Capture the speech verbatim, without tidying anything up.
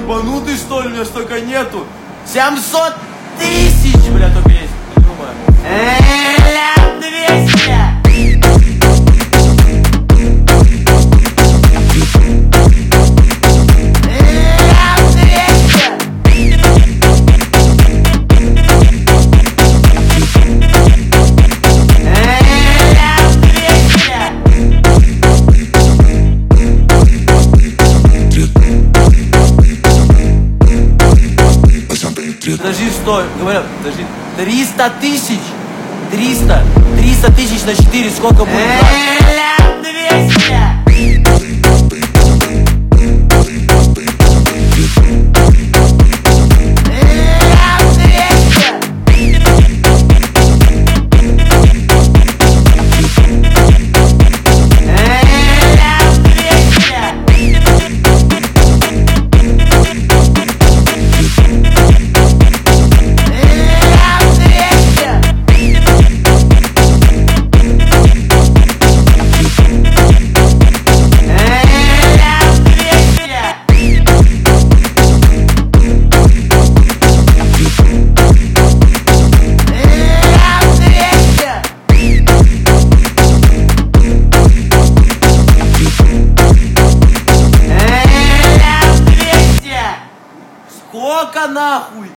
ебанутый что ли, у меня столько нету. семьсот тысяч, бля, только есть. Ля, двести. Подожди, стой, говорят, подожди, триста тысяч, триста, триста тысяч на четыре, сколько будет? Ля, двести. Сколько нахуй?